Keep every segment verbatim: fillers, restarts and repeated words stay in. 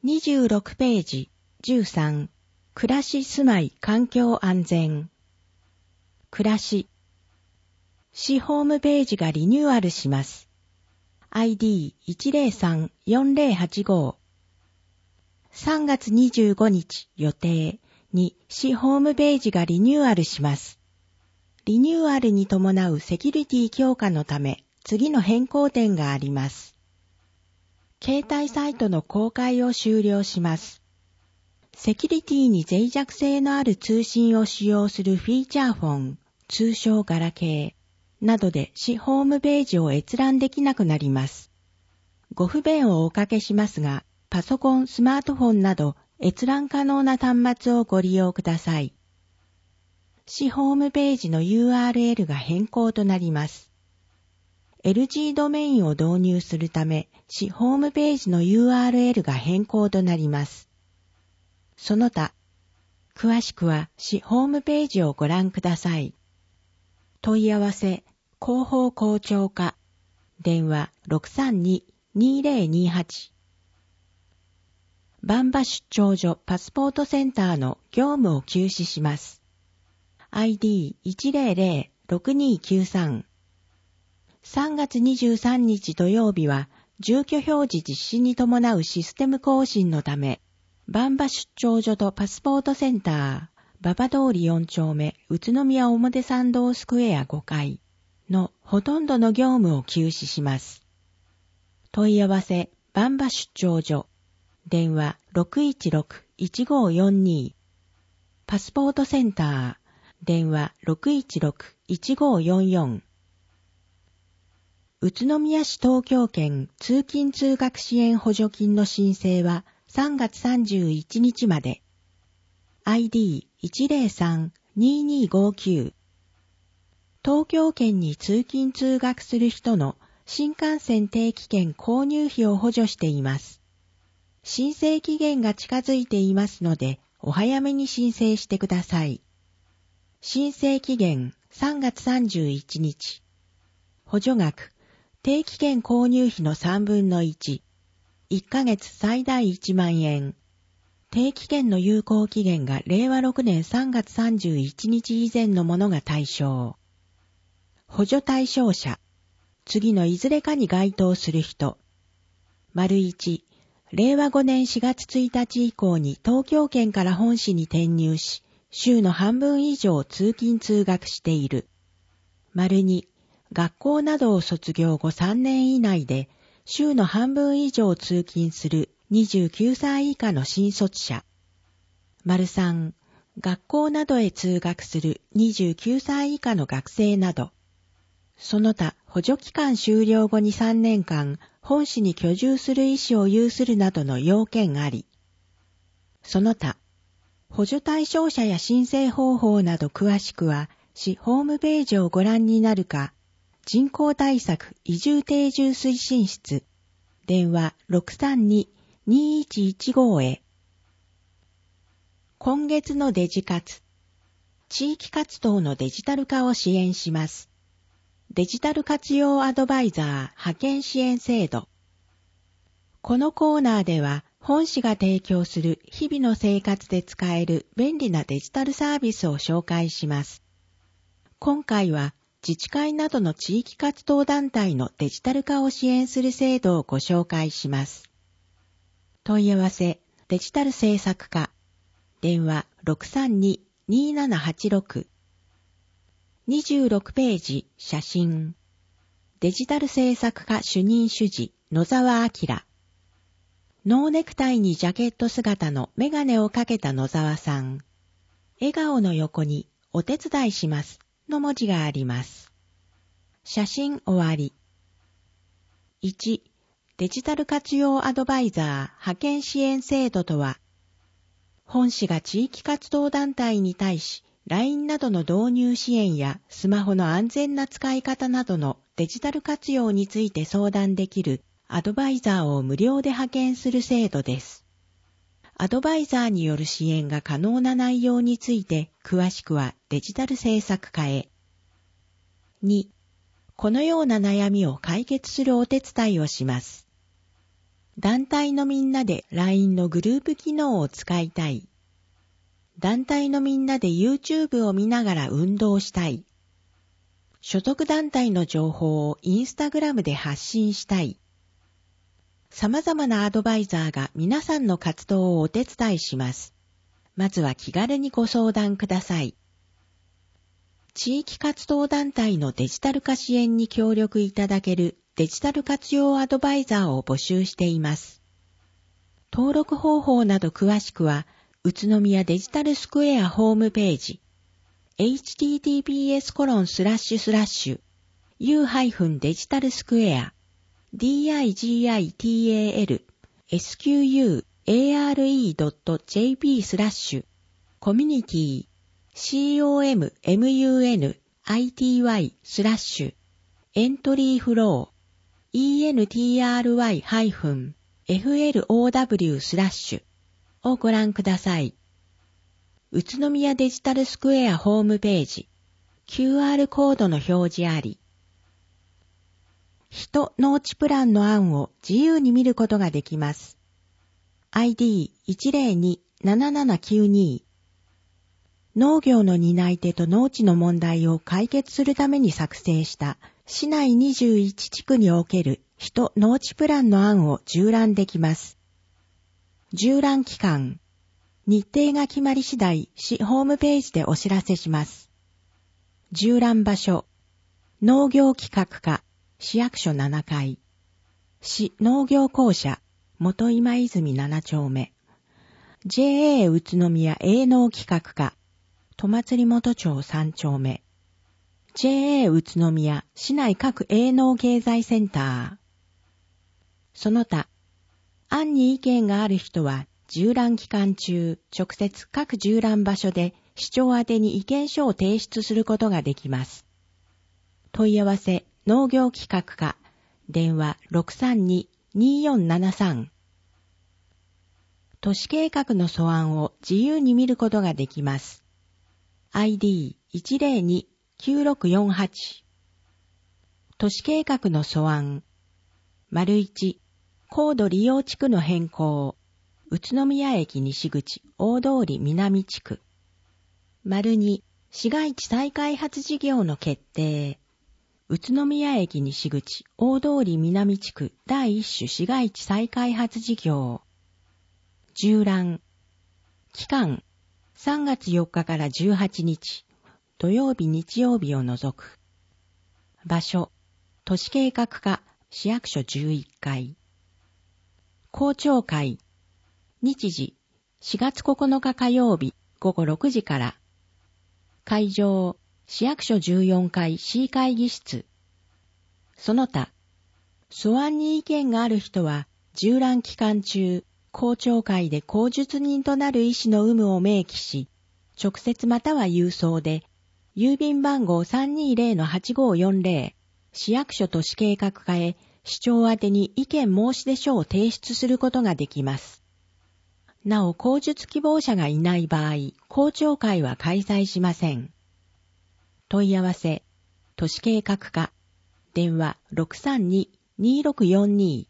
にじゅうろくページじゅうさん、暮らし住まい環境安全。暮らし。市ホームページがリニューアルします。アイディーいちゼロさんよんゼロはちご。さんがつにじゅうごにち予定に市ホームページがリニューアルします。リニューアルに伴うセキュリティ強化のため次の変更点があります。携帯サイトの公開を終了します。セキュリティに脆弱性のある通信を使用するフィーチャーフォン、通称ガラケーなどで市ホームページを閲覧できなくなります。ご不便をおかけしますが、パソコン、スマートフォンなど閲覧可能な端末をご利用ください。市ホームページの ユーアールエル が変更となります。エルジー ドメインを導入するため、市ホームページの ユーアールエル が変更となります。その他、詳しくは市ホームページをご覧ください。問い合わせ、広報広聴課、電話 ろくさんに にゼロにはち。バンバ出張所パスポートセンターの業務を休止します。アイディーいちゼロゼロろくにきゅうさん。さんがつにじゅうさんにち土曜日は住居表示実施に伴うシステム更新のため、バンバ出張所とパスポートセンター、馬場通りよんちょうめ、宇都宮表参道スクエアごかいのほとんどの業務を休止します。問い合わせ、バンバ出張所、電話 ろくいちろく いちごよんに。パスポートセンター、電話 ろくいちろく いちごよんよん。宇都宮市東京圏通勤通学支援補助金の申請はさんがつさんじゅういちにちまで。アイディーいちゼロさん ににごきゅう。東京圏に通勤通学する人の新幹線定期券購入費を補助しています。申請期限が近づいていますので、お早めに申請してください。申請期限さんがつさんじゅういちにち。補助額、定期券購入費のさんぶんのいち。いっかげつ最大いちまんえん。定期券の有効期限がれいわろくねんさんがつさんじゅういちにち以前のものが対象。補助対象者。次のいずれかに該当する人。丸いち、れいわごねんしがつついたち以降に東京圏から本市に転入し、週の半分以上通勤通学している。丸に、学校などを卒業後さんねん以内で、週の半分以上通勤するにじゅうきゅうさい以下の新卒者。丸さん、学校などへ通学するにじゅうきゅうさい以下の学生など。その他、補助期間終了後にさんねんかん、本市に居住する意思を有するなどの要件あり。その他、補助対象者や申請方法など詳しくは、市ホームページをご覧になるか、人口対策移住定住推進室、電話 ろくさんに にいちいちご へ。今月のデジ活。地域活動のデジタル化を支援します。デジタル活用アドバイザー派遣支援制度。このコーナーでは、本市が提供する日々の生活で使える便利なデジタルサービスを紹介します。今回は、自治会などの地域活動団体のデジタル化を支援する制度をご紹介します。問い合わせ、デジタル政策課、電話 ろくさんに にななはちろく。にじゅうろくページ、写真。デジタル政策課主任主事、野沢明。ノーネクタイにジャケット姿のメガネをかけた野沢さん。笑顔の横に、お手伝いします。の文字があります。写真終わり。いち. デジタル活用アドバイザー派遣支援制度とは、本市が地域活動団体に対し、ライン などの導入支援やスマホの安全な使い方などのデジタル活用について相談できるアドバイザーを無料で派遣する制度です。アドバイザーによる支援が可能な内容について詳しくはデジタル政策課へ。に. このような悩みを解決するお手伝いをします。 団体のみんなで ライン のグループ機能を使いたい。団体のみんなで YouTube を見ながら運動したい。所属団体の情報をインスタグラムで発信したい。様々なアドバイザーが皆さんの活動をお手伝いします。まずは気軽にご相談ください。地域活動団体のデジタル化支援に協力いただけるデジタル活用アドバイザーを募集しています。登録方法など詳しくは、宇都宮デジタルスクエアホームページ、エイチティーティーピーエスコロンスラッシュスラッシュユーデジタルスクエア ディーアイジーアイティーエーエルエスキューユーエーアールイードットジェーピー スラッシュコミュニティ シーオーエムエムユーエヌアイティーワイ スラッシュエントリーフロー イーエヌティーアールワイ ハイフン エフエルオーダブリュー スラッシュをご覧ください。宇都宮デジタルスクエアホームページ、キューアール コードの表示あり。人農地プランの案を自由に見ることができます。アイディーいちゼロにななななきゅうに 農業の担い手と農地の問題を解決するために作成した市内にじゅういち地区における人農地プランの案を縦覧できます。縦覧期間、日程が決まり次第、市ホームページでお知らせします。縦覧場所、農業企画課、市役所ななかい、市農業公社、元今泉なな丁目、ジェーエー 宇都宮営農企画課、戸祭元町さん丁目、ジェーエー 宇都宮市内各営農経済センター。その他、案に意見がある人は、縦覧期間中、直接各縦覧場所で市長宛てに意見書を提出することができます。問い合わせ、農業企画課、電話 ろくさんに にーよんななさん。都市計画の素案を自由に見ることができます。アイディーいちゼロにきゅうろくよんはち。都市計画の素案。丸いち、高度利用地区の変更。宇都宮駅西口大通南地区。丸に、市街地再開発事業の決定。宇都宮駅西口大通南地区第一種市街地再開発事業。縦覧。期間、さんがつよっかからじゅうはちにち、土曜日日曜日を除く。場所、都市計画課、市役所じゅういっかい。公聴会。日時、しがつここのか火曜日、ごごろくじから。会場、市役所じゅうよんかい C 会議室。その他、素案に意見がある人は、縦覧期間中、公聴会で口述人となる意思の有無を明記し、直接または郵送で、郵便番号 さんにゼロのはちごよんゼロ、市役所都市計画課へ、市長宛てに意見申し出書を提出することができます。なお、口述希望者がいない場合、公聴会は開催しません。問い合わせ、都市計画課、電話 ろくさんに にーろくよんに。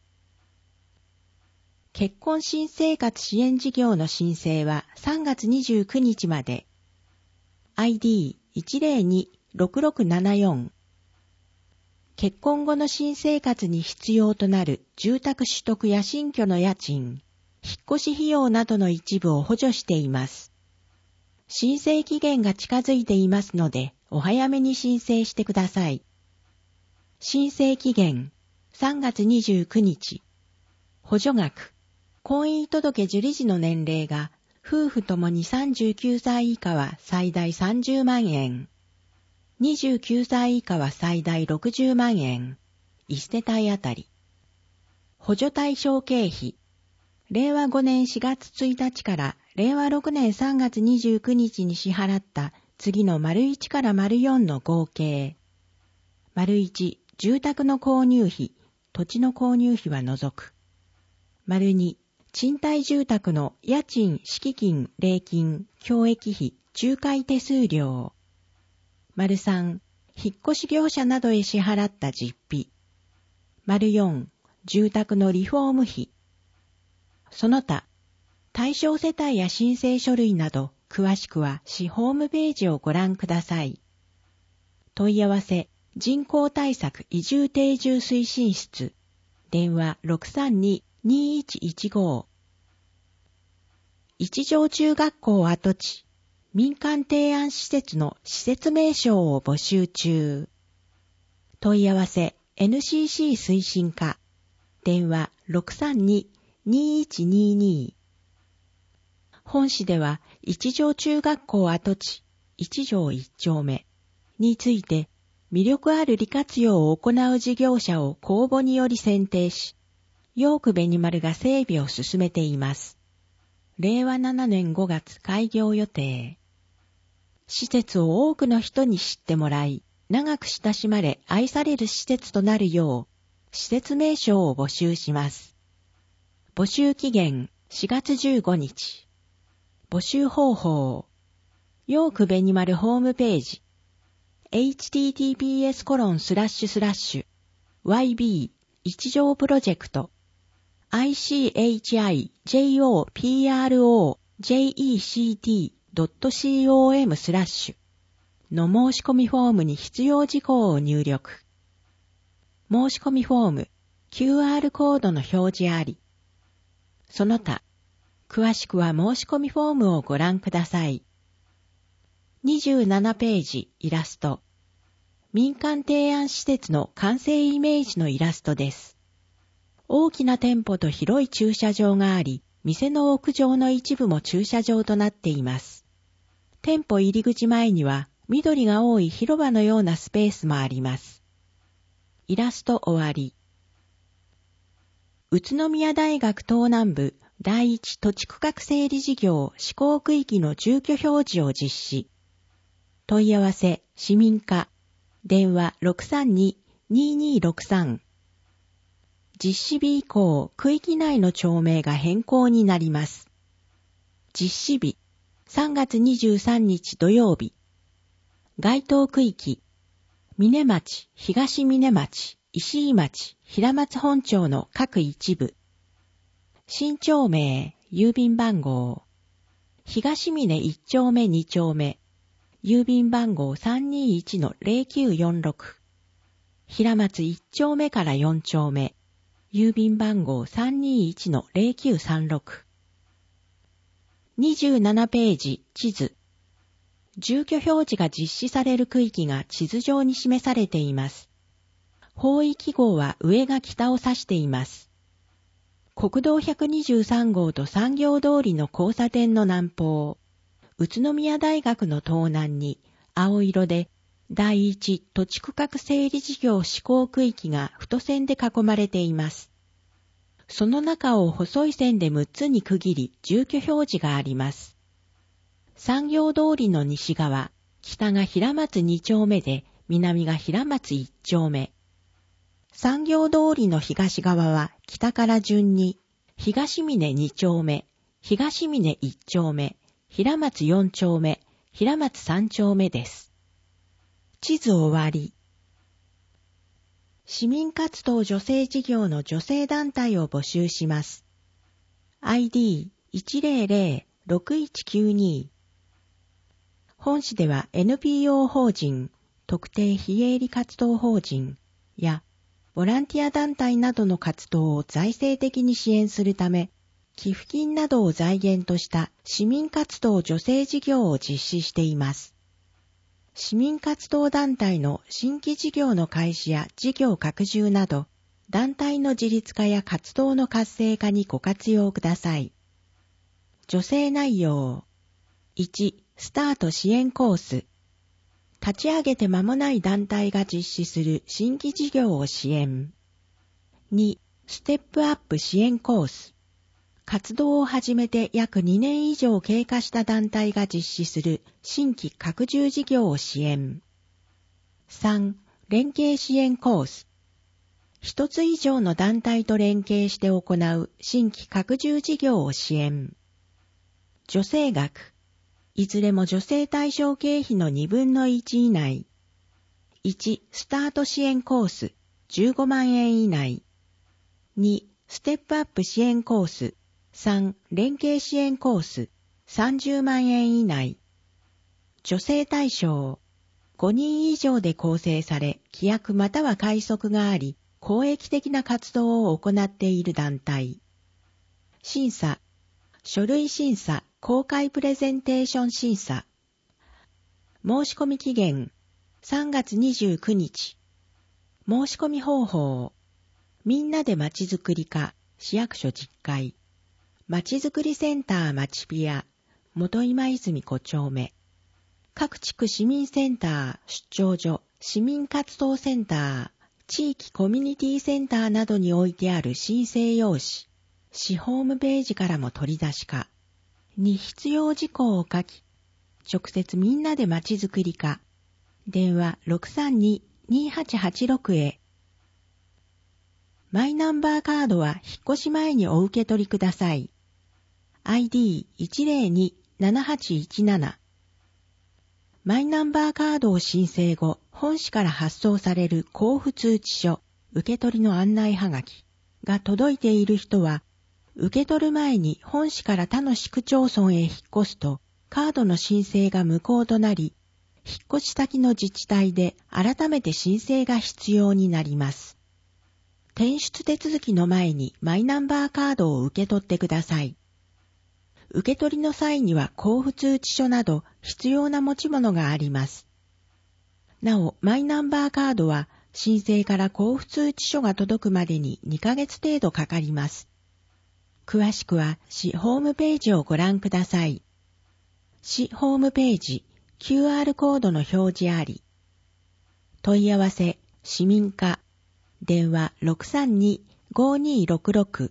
結婚新生活支援事業の申請はさんがつにじゅうくにちまで。アイディーいちゼロにろくろくななよん。結婚後の新生活に必要となる住宅取得や新居の家賃、引っ越し費用などの一部を補助しています。申請期限が近づいていますので、お早めに申請してください。申請期限、さんがつにじゅうくにち。補助額、婚姻届受理時の年齢が、夫婦ともにさんじゅうきゅうさい以下は最大さんじゅうまんえん。にじゅうきゅうさい以下は最大ろくじゅうまんえん。いち世帯あたり。補助対象経費。れいわごねんしがつついたちかられいわろくねんさんがつにじゅうくにちに支払った次の丸いちから丸よんの合計。丸いち、住宅の購入費、土地の購入費は除く。丸に、賃貸住宅の家賃、敷金、礼金、教育費、仲介手数料。丸さん、引っ越し業者などへ支払った実費。丸よん、住宅のリフォーム費。 その他、対象世帯や申請書類など、詳しくは市ホームページをご覧ください。問い合わせ、人口対策移住定住推進室、電話 ろくさんに にいちいちご。一条中学校跡地、民間提案施設の施設名称を募集中。問い合わせ、エヌシーシー 推進課、電話 ろくさんに にいちにに。本市では一条中学校跡地一条一丁目について魅力ある利活用を行う事業者を公募により選定し、ヨークベニマルが整備を進めています。れいわななねんごがつ開業予定。施設を多くの人に知ってもらい、長く親しまれ愛される施設となるよう、施設名称を募集します。募集期限しがつじゅうごにち。募集方法。ヨークベニマルホームページ。エイチティーティーピーエスコロンスラッシュスラッシュワイビー 一条プロジェクト アイシーエイチアイジェイオーピーアールオージェイイーシーティードットコム スラッシュの申し込みフォームに必要事項を入力。申し込みフォーム、キューアール コードの表示あり。その他、詳しくは申し込みフォームをご覧ください。にじゅうななページイラスト。民間提案施設の完成イメージのイラストです。大きな店舗と広い駐車場があり、店の屋上の一部も駐車場となっています。店舗入り口前には緑が多い広場のようなスペースもあります。イラスト終わり。宇都宮大学東南部第一土地区画整理事業施行区域の住居表示を実施。問い合わせ、市民課、電話 ろくさんに にいにろくさん。実施日以降、区域内の町名が変更になります。実施日、さんがつにじゅうさんにち土曜日。該当区域、峰町、東峰町、石井町、平松本町の各一部。新町名、郵便番号。東峰いち丁目に丁目。郵便番号 さんにいちのゼロきゅうよんろく。平松いち丁目からよん丁目。郵便番号 さんにいちのゼロきゅうさんろく。にじゅうななページ、地図。住居表示が実施される区域が地図上に示されています。方位記号は上が北を指しています。国道ひゃくにじゅうさんごうと産業通りの交差点の南方、宇都宮大学の東南に青色で第一土地区画整理事業施行区域が太線で囲まれています。その中を細い線でむっつに区切り住居表示があります。産業通りの西側、北が平松に丁目で南が平松いち丁目。産業通りの東側は北から順に東峰に丁目、東峰いち丁目、平松よん丁目、平松さん丁目です。地図終わり。市民活動助成事業の助成団体を募集します。アイディーいちゼロゼロろくいちきゅうに。本市では エヌピーオー 法人、特定非営利活動法人やボランティア団体などの活動を財政的に支援するため、寄付金などを財源とした市民活動助成事業を実施しています。市民活動団体の新規事業の開始や事業拡充など、団体の自立化や活動の活性化にご活用ください。助成内容。いち、スタート支援コース。立ち上げて間もない団体が実施する新規事業を支援。に、ステップアップ支援コース。活動を始めて約にねん以上経過した団体が実施する新規拡充事業を支援。さん、連携支援コース。一つ以上の団体と連携して行う新規拡充事業を支援。助成額。いずれも助成対象経費のにぶんのいち以内。いち、スタート支援コースじゅうごまんえん以内。に、ステップアップ支援コースさん、連携支援コース、さんじゅうまんえん以内。助成対象、ごにん以上で構成され、規約または会則があり、公益的な活動を行っている団体。審査、書類審査、公開プレゼンテーション審査。申し込み期限、さんがつにじゅうくにち。申し込み方法、みんなでまちづくり課、市役所じゅっかい。まちづくりセンターまちピア、元今泉ごちょうめ。各地区市民センター、出張所、市民活動センター、地域コミュニティセンターなどに置いてある申請用紙、市ホームページからも取り出しか、に必要事項を書き、直接みんなでまちづくり課、電話 ろくさんに にはちはちろく へ。マイナンバーカードは引っ越し前にお受け取りください。アイディーいちゼロに ななはちいちなな。マイナンバーカードを申請後、本市から発送される交付通知書、受け取りの案内はがきが届いている人は、受け取る前に本市から他の市区町村へ引っ越すと、カードの申請が無効となり、引っ越し先の自治体で改めて申請が必要になります。転出手続きの前にマイナンバーカードを受け取ってください。受け取りの際には交付通知書など必要な持ち物があります。なお、マイナンバーカードは申請から交付通知書が届くまでににかげつ程度かかります。詳しくは市ホームページをご覧ください。市ホームページ、キューアール コードの表示あり。問い合わせ、市民課、電話 ろくさんに ごにろくろく。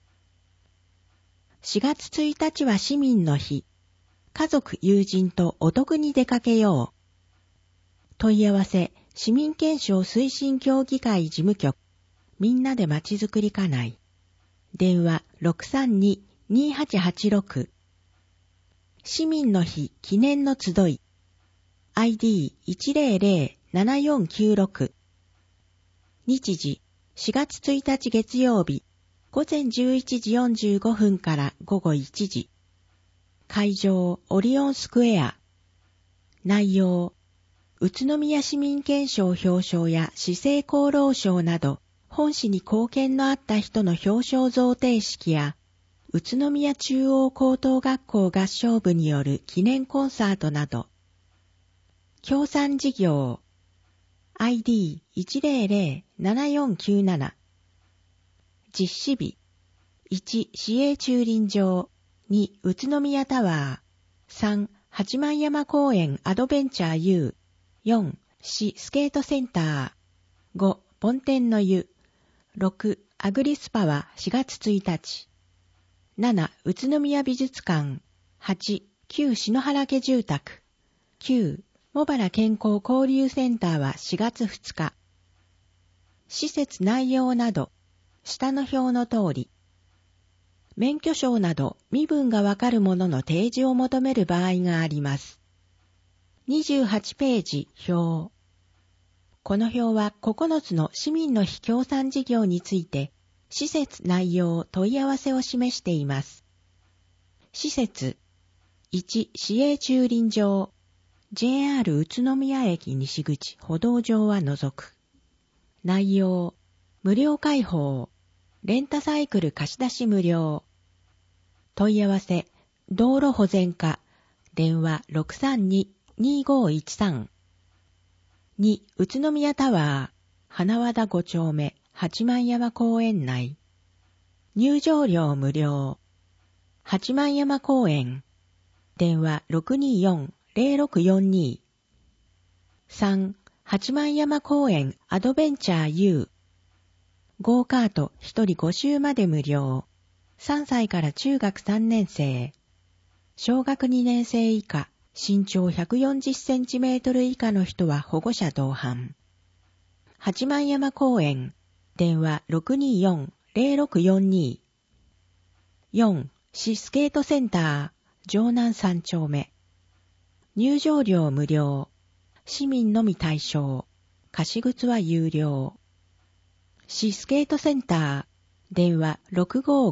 しがつついたちは市民の日。家族、友人とお得に出かけよう。問い合わせ、市民憲章推進協議会事務局。みんなでまちづくり課内。電話 ろくさんに にはちはちろく。市民の日記念の集い。アイディーいちゼロゼロ ななよんきゅうろく。日時、しがつついたち月曜日。午前じゅういちじよんじゅうごふんから午後いちじ。会場、オリオンスクエア。内容、宇都宮市民憲章表彰や市政功労賞など、本市に貢献のあった人の表彰贈呈式や、宇都宮中央高等学校合唱部による記念コンサートなど。協賛事業、アイディーいちゼロゼロ ななよんきゅうなな。実施日、いち、市営駐輪場、に、宇都宮タワー、さん、八幡山公園アドベンチャー U、よん、市スケートセンター、ご、ポンテンの湯、ろく、アグリスパはしがつついたち、なな、宇都宮美術館、はち、旧篠原家住宅、きゅう、茂原健康交流センターはしがつふつか。施設内容など、下の表の通り。免許証など身分がわかるものの提示を求める場合があります。にじゅうはちページ表。この表はここのつの市民の非協賛事業について、施設内容問い合わせを示しています。施設、いち、市営駐輪場、ジェイアール 宇都宮駅西口歩道上は除く。内容、無料開放、レンタサイクル貸し出し無料。問い合わせ、道路保全課、電話 ろくさんに にごいちさん。に、宇都宮タワー、花和田ごちょうめ、八幡山公園内。入場料無料。八幡山公園、電話 ろくによん ゼロろくよんに。さん、八幡山公園アドベンチャー U。ゴーカートひとりご周まで無料。さんさいから中学さんねん生。小学にねん生以下、身長ひゃくよんじゅっセンチメートル以下の人は保護者同伴。八幡山公園、電話 ろくによん ゼロろくよんに。よん、市スケートセンター、城南さん丁目。入場料無料。市民のみ対象。貸し靴は有料。市スケートセンター、電話 ろくごーご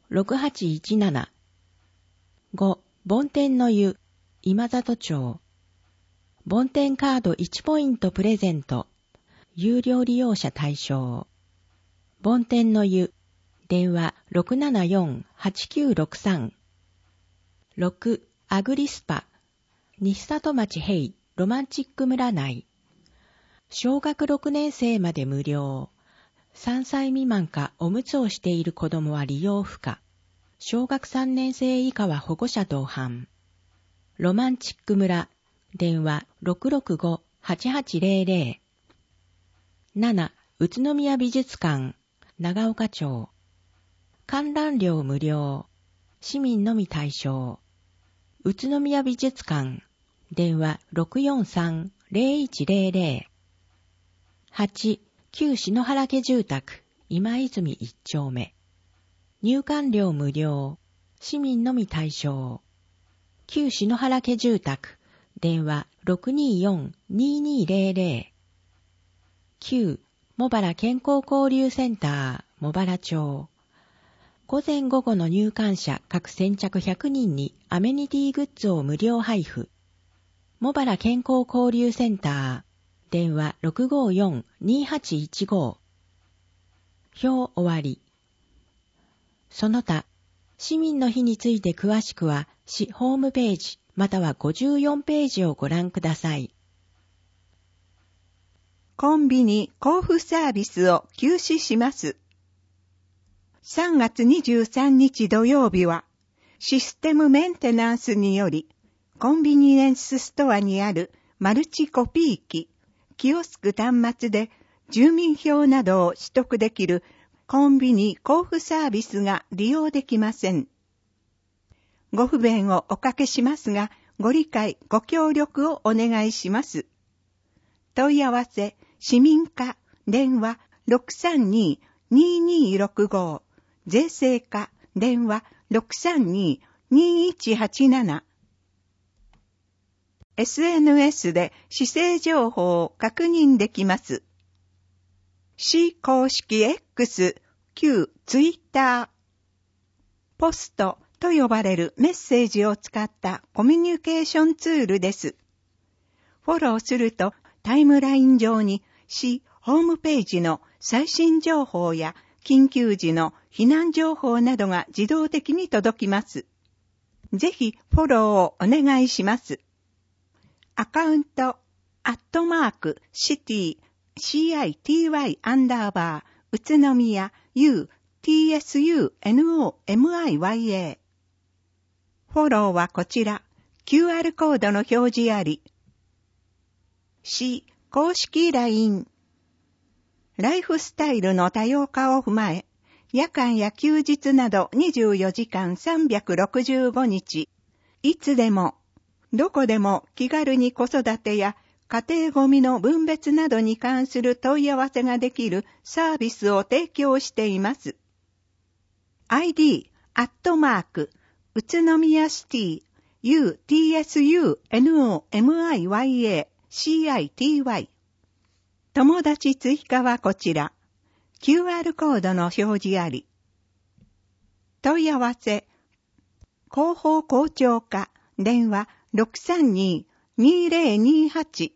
ろくはちいちなな。ご、梵天の湯、今里町。梵天カードいちポイントプレゼント。有料利用者対象。梵天の湯、電話 ろくななよんはちきゅうろくさん。ろく、アグリスパ、西里町平ロマンチック村内。小学ろくねん生まで無料。さんさい未満かおむつをしている子供は利用不可。小学さんねん生以下は保護者同伴。ロマンチック村、電話 ろくろくごはちはちぜろぜろ。なな、宇都宮美術館、長岡町。観覧料無料。市民のみ対象。宇都宮美術館、電話 ろくよんさんぜろいちぜろぜろ。はち、旧篠原家住宅、今泉一丁目。入館料無料。市民のみ対象。旧篠原家住宅、電話 ろくによんににぜろぜろ。きゅう、茂原健康交流センター、茂原町。午前午後の入館者各先着ひゃくにんにアメニティグッズを無料配布。茂原健康交流センター、電話 ろくごよんにはちいちご。表終わり。その他、市民の日について詳しくは、市ホームページまたはごじゅうよんページをご覧ください。 コンビニ交付サービスを休止します。さんがつにじゅうさんにち土曜日は、システムメンテナンスにより、コンビニエンスストアにあるマルチコピー機、キオスク端末で住民票などを取得できるコンビニ交付サービスが利用できません。ご不便をおかけしますが、ご理解、ご協力をお願いします。問い合わせ、市民課、電話 ろくさんに ににろくご、税制課、電話 ろくさんに にいちはちなな。エスエヌエス で市政情報を確認できます。市公式 X、旧 Twitter、ポストと呼ばれるメッセージを使ったコミュニケーションツールです。フォローするとタイムライン上に市ホームページの最新情報や緊急時の避難情報などが自動的に届きます。ぜひフォローをお願いします。アカウント、アットマーク、シティ、シーアイティーワイ アンダーバー、宇都宮、U、ティーエスユーエヌオーエムアイワイエー。フォローはこちら、キューアール コードの表示あり。市公式 ライン。ライフスタイルの多様化を踏まえ、夜間や休日などにじゅうよじかんさんびゃくろくじゅうごにち、いつでも、どこでも気軽に子育てや家庭ごみの分別などに関する問い合わせができるサービスを提供しています。アイディー、アットマーク、宇都宮シティ、ユーティーエスユーエヌオーエムアイワイエーシーアイティーワイ。友達追加はこちら。キューアール コードの表示あり。問い合わせ。広報校長課、電話 ろくさんに にぜろにはち。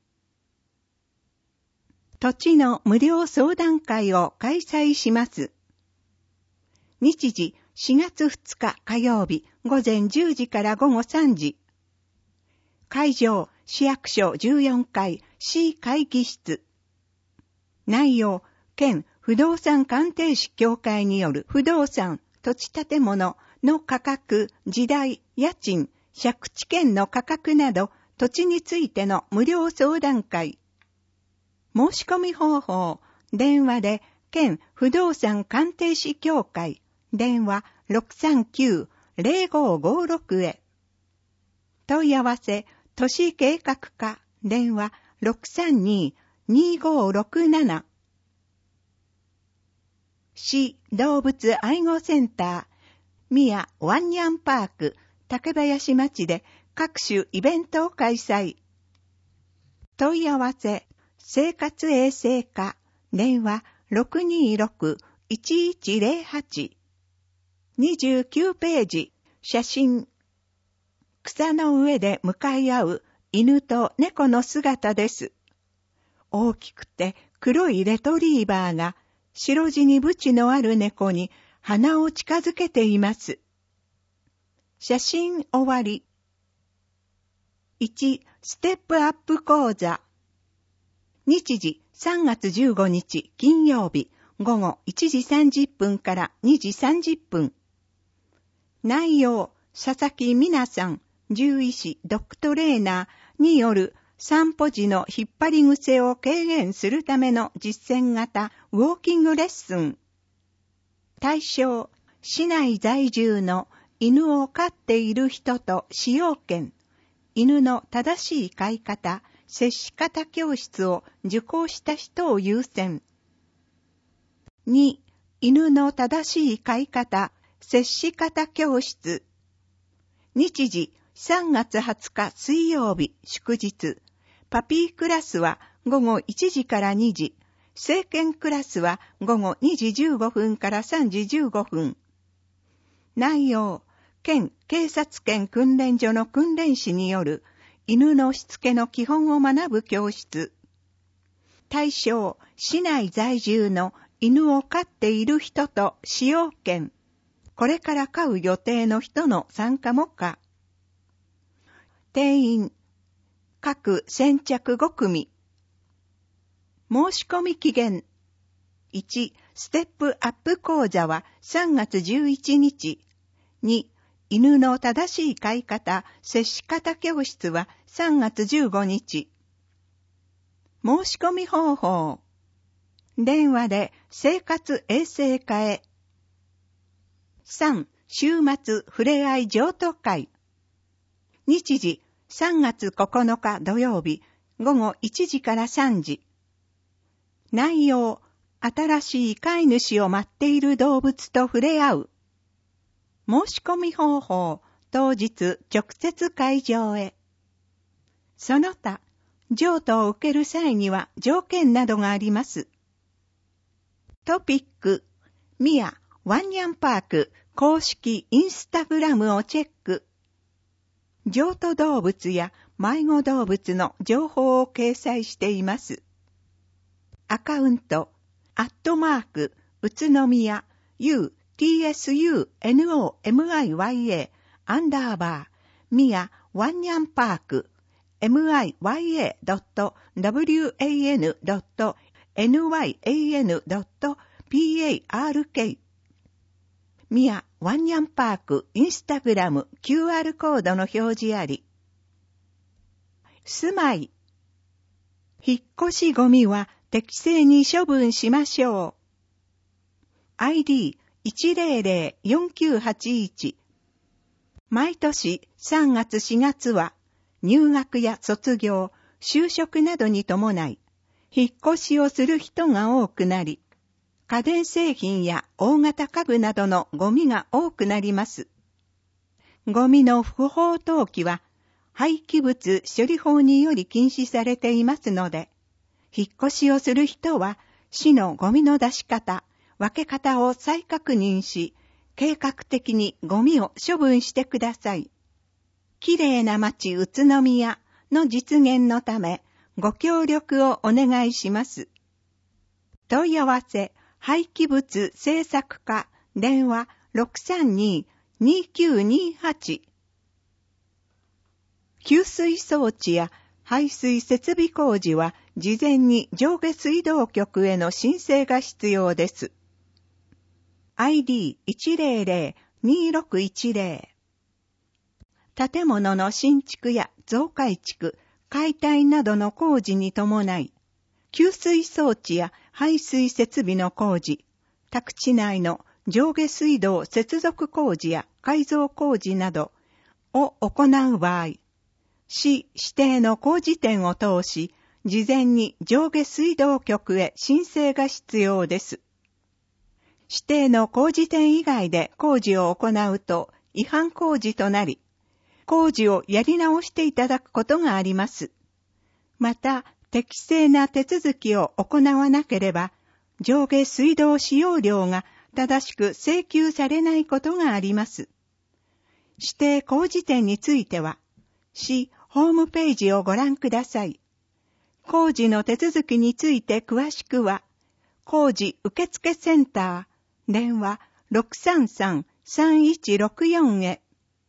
土地の無料相談会を開催します。日時しがつふつか火曜日午前じゅうじから午後さんじ。会場、市役所じゅうよんかい市会議室。内容、県不動産鑑定士協会による不動産、土地建物の価格、時代、家賃、借地権の価格など、土地についての無料相談会。申し込み方法、電話で、県不動産鑑定士協会、電話 ろくさんきゅう ぜろごごろく へ。問い合わせ、都市計画課、電話 ろくさんに にごろくなな。市動物愛護センター、宮ワンニャンパーク、竹林町で各種イベントを開催。問い合わせ、生活衛生課、電話 ろくにろく いちいちぜろはち。 にじゅうきゅうページ、写真。草の上で向かい合う犬と猫の姿です。大きくて黒いレトリーバーが白地にブチのある猫に鼻を近づけています。写真終わり。いち. ステップアップ講座。日時さんがつじゅうごにち金曜日午後いちじさんじゅっぷんからにじさんじゅっぷん。内容、佐々木美奈さん、獣医師ドッグトレーナーによる散歩時の引っ張り癖を軽減するための実践型ウォーキングレッスン。対象、市内在住の犬を飼っている人と使用犬、犬の正しい飼い方、接し方教室を受講した人を優先。に. 犬の正しい飼い方、接し方教室。日時さんがつはつか水曜日祝日。パピークラスは午後いちじからにじ。成犬クラスは午後にじじゅうごふんからさんじじゅうごふん。内容、県警察犬訓練所の訓練士による犬のしつけの基本を学ぶ教室。対象、市内在住の犬を飼っている人と使用犬、これから飼う予定の人の参加も可。定員、各先着ごくみ。申し込み期限。いち. ステップアップ講座はさんがつじゅういちにち。に. 犬の正しい飼い方、接し方教室はさんがつじゅうごにち。申し込み方法。電話で生活衛生課へ。さん. 週末ふれあい譲渡会。日時さんがつここのか土曜日午後いちじからさんじ。内容、新しい飼い主を待っている動物と触れ合う。申し込み方法、当日直接会場へ。その他、譲渡を受ける際には条件などがあります。トピック、ミヤワンニャンパーク公式インスタグラムをチェック。譲渡動物や迷子動物の情報を掲載しています。アカウント、アットマーク、宇都宮、U、ティーエスユーエヌオーエムアイワイエー、アンダーバー、ミヤ、ワンニャンパーク、エムアイワイエードットダブリューエーエヌドットエヌワイエーエヌドットピーエーアールケー。ミヤ、ワンニャンパーク、インスタグラム、キューアール コードの表示あり。住まい。引っ越しゴミは適正に処分しましょう。アイディーいちゼロゼロよんきゅうはちいち。毎年さんがつしがつは入学や卒業、就職などに伴い引っ越しをする人が多くなり、家電製品や大型家具などのゴミが多くなります。ゴミの不法投棄は廃棄物処理法により禁止されていますので、引っ越しをする人は市のゴミの出し方、分け方を再確認し、計画的にゴミを処分してください。きれいな街宇都宮の実現のため、ご協力をお願いします。問い合わせ、廃棄物政策課、電話 ろくさんに にきゅうにはち。給水装置や排水設備工事は事前に上下水道局への申請が必要です。アイディーいちゼロゼロにろくいちゼロ。建物の新築や増改築、解体などの工事に伴い、給水装置や排水設備の工事、宅地内の上下水道接続工事や改造工事などを行う場合、市指定の工事店を通し、事前に上下水道局へ申請が必要です。指定の工事店以外で工事を行うと違反工事となり、工事をやり直していただくことがあります。また、適正な手続きを行わなければ、上下水道使用料が正しく請求されないことがあります。指定工事店については、市ホームページをご覧ください。工事の手続きについて詳しくは、工事受付センター、電話 ろくさんさん さんいちろくよん へ。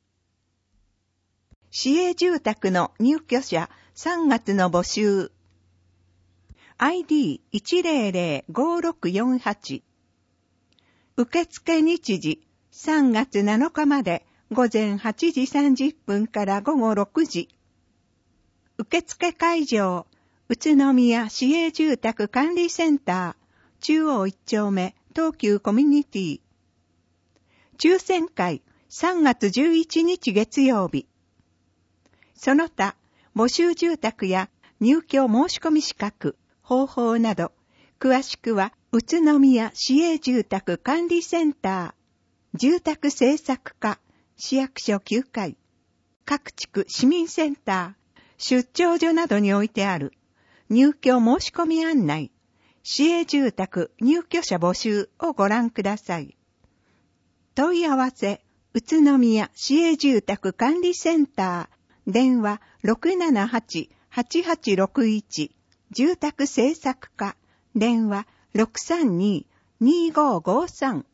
市営住宅の入居者さんがつの募集。アイディーいちゼロゼロ ごろくよんはち。受付日時さんがつなのかまでごぜんはちじさんじゅっぷんからごごろくじ。受付会場、宇都宮市営住宅管理センター、中央一丁目、東急コミュニティ。抽選会、さんがつじゅういちにち月曜日。その他、募集住宅や入居申し込み資格、方法など、詳しくは、宇都宮市営住宅管理センター、住宅政策課、市役所きゅうかい、各地区市民センター、出張所などに置いてある、入居申し込み案内、市営住宅入居者募集をご覧ください。問い合わせ、宇都宮市営住宅管理センター、電話 ろくななはち はちはちろくいち、住宅政策課、電話 ろくさんに にごごさん。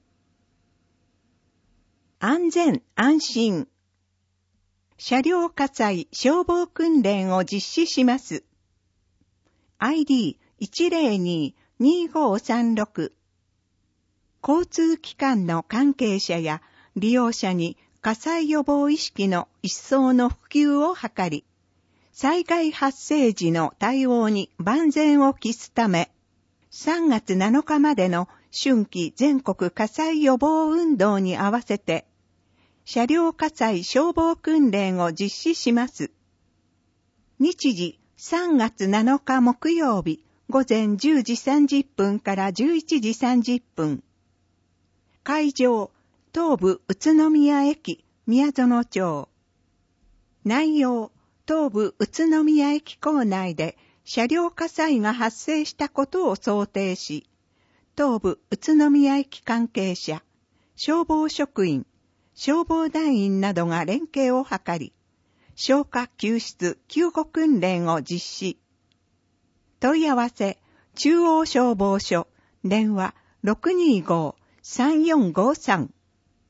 安全安心。車両火災消防訓練を実施します。アイディーいちゼロに にごさんろく。交通機関の関係者や利用者に火災予防意識の一層の普及を図り、災害発生時の対応に万全を期すため、さんがつなのかまでの春季全国火災予防運動に合わせて、車両火災消防訓練を実施します。日時さんがつなのか木曜日ごぜんじゅうじさんじゅっぷんからじゅういちじさんじゅっぷん。会場、東武宇都宮駅宮園町。内容、東武宇都宮駅構内で車両火災が発生したことを想定し、東武宇都宮駅関係者、消防職員、消防団員などが連携を図り、消火救出救護訓練を実施。問い合わせ、中央消防署、電話 ろくにご さんよんごさん。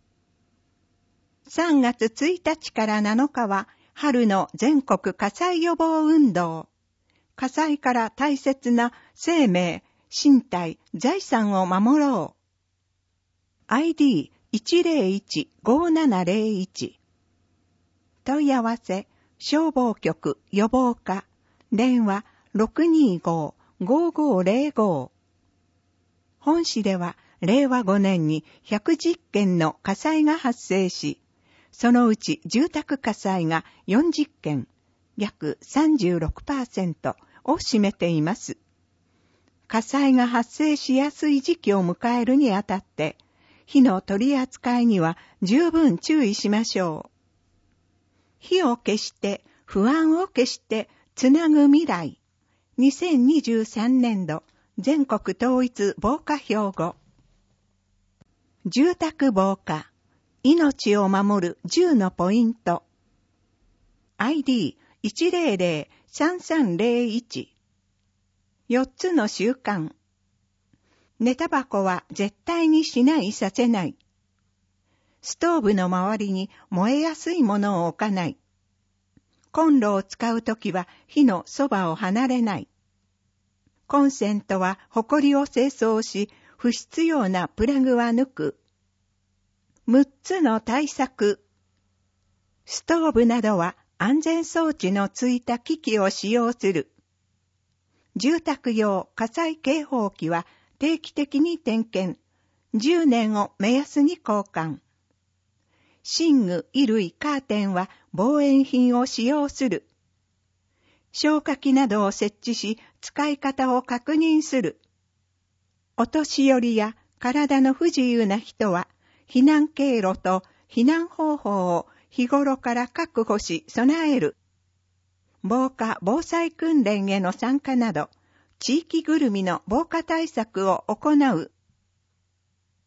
さんがつついたちからなのかは、春の全国火災予防運動。火災から大切な生命、身体、財産を守ろう。アイディーいちゼロいち ごななゼロいち。問い合わせ、消防局予防課、電話 ろくにご ごごゼロご。本市では、れいわごねんにひゃくじゅっけんの火災が発生し、そのうち住宅火災がよんじゅっけん、約 さんじゅうろくパーセント を占めています。火災が発生しやすい時期を迎えるにあたって、火の取り扱いには十分注意しましょう。火を消して、不安を消して、つなぐ未来。にせんにじゅうさんねんど全国統一防火標語。住宅防火。命を守るじゅうのポイント。アイディーいちゼロゼロ さんさんゼロいち。よっつの習慣。寝タバコは絶対にしないさせない。ストーブの周りに燃えやすいものを置かない。コンロを使うときは火のそばを離れない。コンセントはホコリを清掃し、不必要なプラグは抜く。むっつの対策。ストーブなどは安全装置のついた機器を使用する。住宅用火災警報器は定期的に点検。じゅうねんを目安に交換。寝具、衣類、カーテンは防煙品を使用する。消火器などを設置し、使い方を確認する。お年寄りや体の不自由な人は、避難経路と避難方法を日頃から確保し備える。防火・防災訓練への参加など、地域ぐるみの防火対策を行う。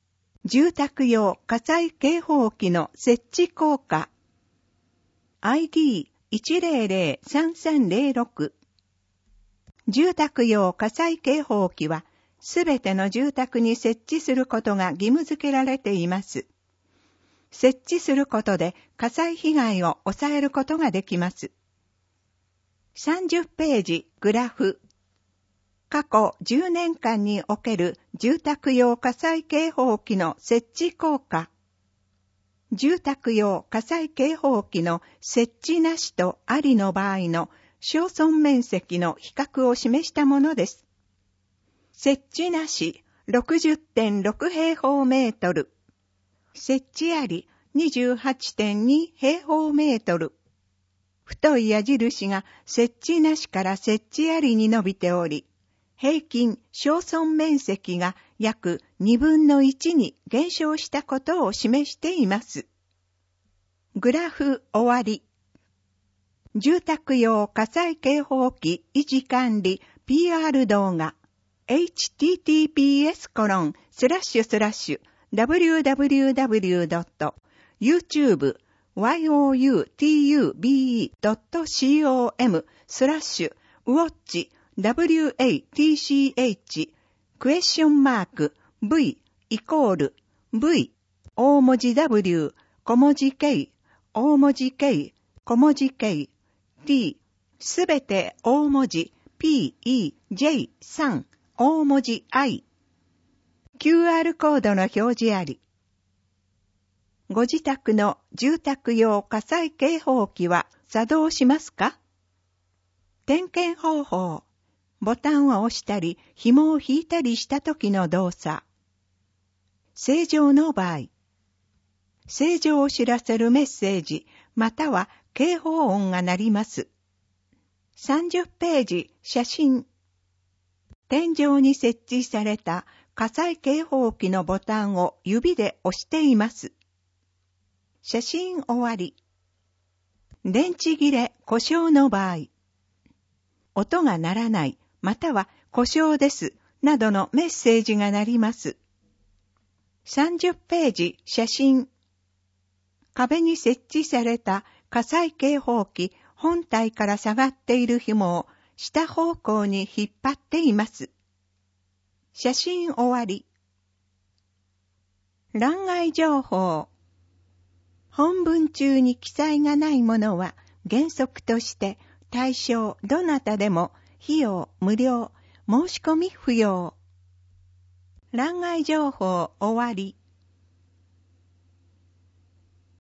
住宅用火災警報器の設置効果 アイディーいちゼロゼロさんさんゼロろく 住宅用火災警報器はすべての住宅に設置することが義務付けられています。設置することで火災被害を抑えることができます。さんじゅっページグラフ。過去じゅうねんかんにおける住宅用火災警報器の設置効果。住宅用火災警報器の設置なしとありの場合の焼損面積の比較を示したものです。設置なし ろくじゅってんろく 平方メートル。設置あり にじゅうはちてんに 平方メートル。太い矢印が設置なしから設置ありに伸びており、平均焼損面積が約にぶんのいちに減少したことを示しています。グラフ終わり。住宅用火災警報器維持管理 ピーアール 動画 エイチティーティーピーエスコロンスラッシュスラッシュダブリューダブリューダブリュードットユーチューブワイオーユーティーユービーイードットコム スラッシュウォッチ ダブリューエーティーシーエイチ クエスチョンマーク V イコール V 大文字 W 小文字 K 大文字 K 小文字 K T すべて大文字 ピーイージェイさん 大文字 I キューアール コードの表示あり。ご自宅の住宅用火災警報器は作動しますか？点検方法。ボタンを押したり、紐を引いたりした時の動作。正常の場合。正常を知らせるメッセージ、または警報音が鳴ります。さんじゅっページ、写真。天井に設置された火災警報器のボタンを指で押しています。写真終わり。電池切れ、故障の場合。音が鳴らない、または故障です、などのメッセージが鳴ります。さんじゅっページ、写真。壁に設置された火災警報器本体から下がっている紐を下方向に引っ張っています。写真終わり。欄外情報。本文中に記載がないものは原則として対象どなたでも費用無料、申し込み不要。欄外情報終わり。